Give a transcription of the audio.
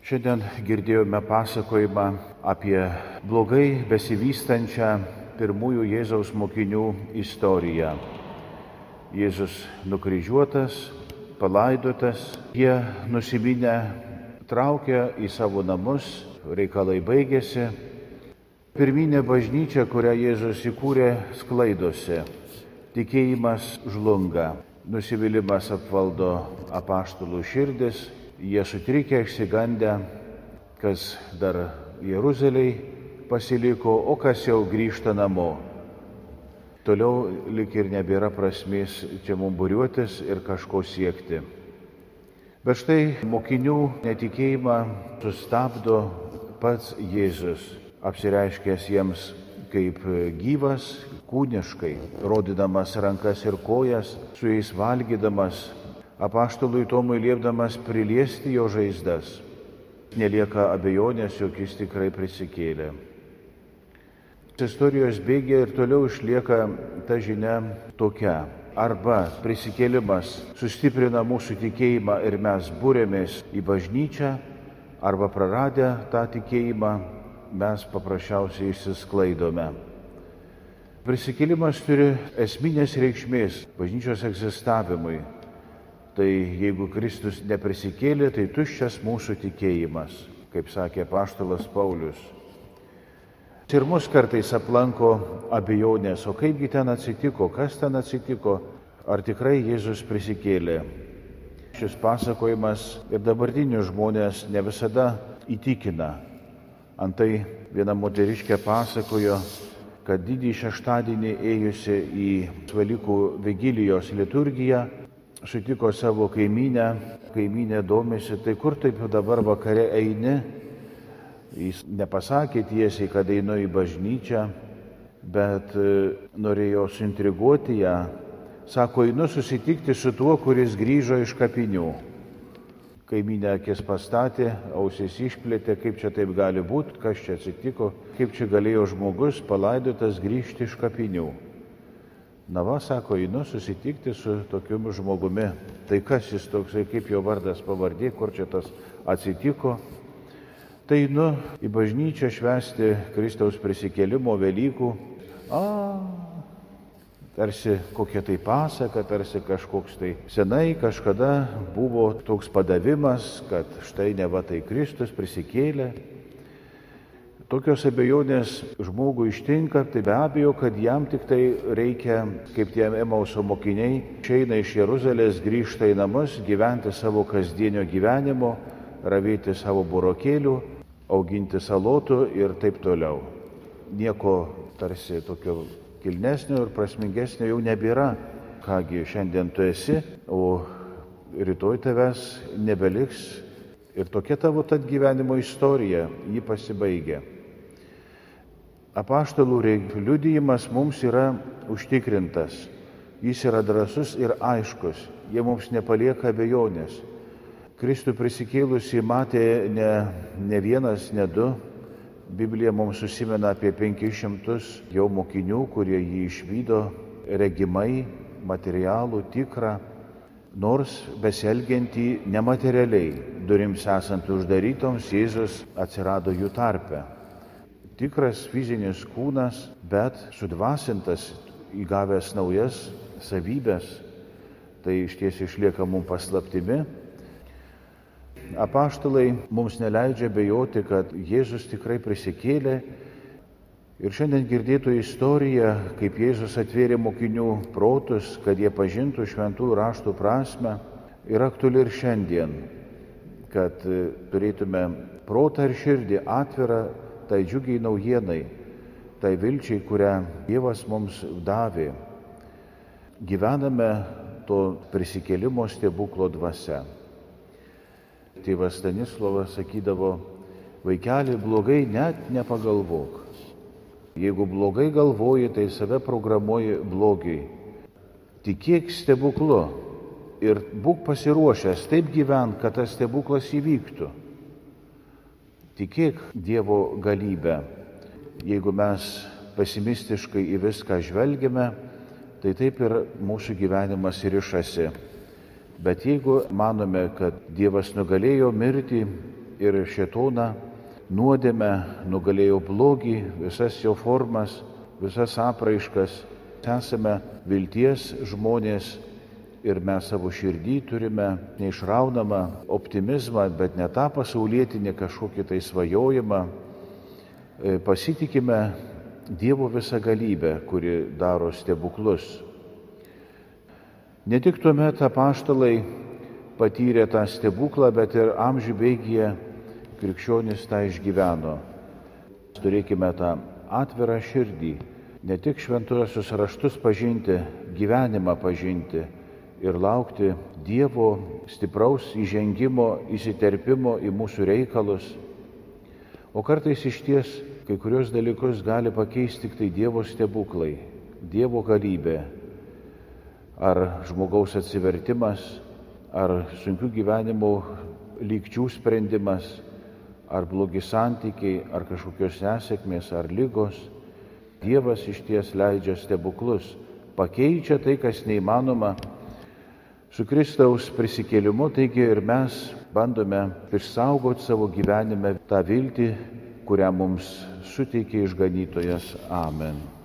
Šiandien girdėjome pasakojimą apie blogai besivystančią pirmųjų Jėzaus mokinių istoriją. Jėzus nukryžiuotas, palaidotas, jie nusiminę traukia į savo namus, reikalai baigėsi. Pirminė bažnyčia, kurią Jėzus įkūrė, sklaidosi. Tikėjimas žlunga, nusivylimas apvaldo apaštalų širdis, jie sutrikę, išsigandę, kas dar Jeruzalėj pasiliko, o kas jau grįžta namo. Toliau lik ir nebėra prasmės čia mums būriuotis ir kažko siekti. Bet štai mokinių netikėjimą sustabdo pats Jėzus, apsireiškęs jiems kaip gyvas, kūniškai, rodydamas rankas ir kojas, su jais valgydamas, apaštalui Tomui liepdamas priliesti jo žaizdas. Nelieka abejonės, jog jis tikrai prisikėlė. Istorijos bėgyje ir toliau išlieka ta žinia tokia. Arba prisikėlimas sustiprina mūsų tikėjimą ir mes būrėmės į bažnyčią, arba praradę tą tikėjimą mes paprasčiausiai išsisklaidome. Prisikėlimas turi esminės reikšmės bažnyčios egzistavimui. Tai jeigu Kristus neprisikėlė, tai tuščias mūsų tikėjimas, kaip sakė apaštalas Paulius. Ir mus kartais aplanko abejonės, o kaipgi ten atsitiko, kas ten atsitiko, ar tikrai Jėzus prisikėlė. Šis pasakojimas ir dabartinius žmonės ne visada įtikina. Antai viena moteriškė pasakojo, kad didįjį šeštadienį ėjusi į Velykų vigilijos liturgiją, sutiko savo kaimynę, kaimynė domisi, tai kur taip dabar vakare eini? Jis nepasakė tiesiai, kad einu į bažnyčią, bet norėjo suintriguoti ją. Sako, einu susitikti su tuo, kuris grįžo iš kapinių. Kaimynė akis pastatė, ausis išplėtė, kaip čia taip gali būti, kas čia atsitiko, kaip čia galėjo žmogus palaidotas grįžti iš kapinių. Na va, sako, einu susitikti su tokiu žmogumi. Tai kas jis toksai, kaip jo vardas, pavardė, kur čia tas atsitiko? Tai einu į bažnyčią švęsti Kristaus prisikėlimo Velykų. Tarsi kokia tai pasaka, tarsi kažkoks tai senai kažkada buvo toks padavimas, kad štai neva tai Kristus prisikėlė. Tokios abejonės žmogų ištinka, tai be abejo, kad jam tik tai reikia, kaip tie Emauso mokiniai, išeina iš Jeruzalės, grįžta į namus, gyventi savo kasdienio gyvenimo, ravėti savo burokėlių, auginti salotų ir taip toliau. Nieko tarsi tokio kilnesnio ir prasmingesnio jau nebėra. Kągi, šiandien tu esi, o rytoj tavęs nebeliks. Ir tokia tavo tad gyvenimo istorija, ji pasibaigia. Apaštalų liudijimas mums yra užtikrintas. Jis yra drąsus ir aiškus. Jie mums nepalieka abejonės. Kristų prisikėlusį matė ne vienas, ne du. Biblija mums užsimena apie 500 jo mokinių, kurie jį išvydo regimai, materialų, tikrą, nors besielgiantį nematerialiai. Durims esant uždarytoms, Jėzus atsirado jų tarpe. Tikras fizinis kūnas, bet sudvasintas, įgavęs naujas savybės. Tai išties išlieka mums paslaptimi. Apaštalai mums neleidžia bejoti, kad Jėzus tikrai prisikėlė. Ir šiandien girdėtų istoriją, kaip Jėzus atvėrė mokinių protus, kad jie pažintų šventųjų raštų prasmę, yra aktuali ir šiandien, kad turėtume protą ir širdį atvirą tai džiugiai naujienai, tai vilčiai, kurią Dievas mums davė. Gyvename to prisikėlimo stebuklo dvasia. Tėvas Stanislovas sakydavo, vaikeli, blogai net nepagalvok. Jeigu blogai galvoji, tai save programuoji blogiai. Tikėk stebuklu ir būk pasiruošęs taip gyvent, kad tas stebuklas įvyktų. Tikėk Dievo galybę. Jeigu mes pesimistiškai į viską žvelgiame, tai taip ir mūsų gyvenimas rišasi. Bet jeigu manome, kad Dievas nugalėjo mirtį ir šėtoną, nuodėmę, nugalėjo blogį, visas jo formas, visas apraiškas. Esame vilties žmonės ir mes savo širdį turime neišraunamą optimizmą, bet ne tą pasaulietinį kažkokį tai svajojimą. Pasitikime Dievo visagalybę, kuri daro stebuklus. Ne tik tuomet apaštalai patyrė tą stebuklą, bet ir amžių bėgyje krikščionys tą išgyveno. Turėkime tą atvirą širdį, ne tik šventuosius raštus pažinti, gyvenimą pažinti ir laukti Dievo stipraus įžengimo, įsiterpimo į mūsų reikalus. O kartais išties kai kurios dalykus gali pakeisti tik tai Dievo stebuklai, Dievo galybė, ar žmogaus atsivertimas, ar sunkių gyvenimo lygčių sprendimas, ar blogi santykiai, ar kažkokios nesėkmės, ar lygos. Dievas išties leidžia stebuklus, pakeičia tai, kas neįmanoma. Su Kristaus prisikėlimu, taigi ir mes bandome išsaugoti savo gyvenime tą viltį, kurią mums suteikė išganytojas. Amen.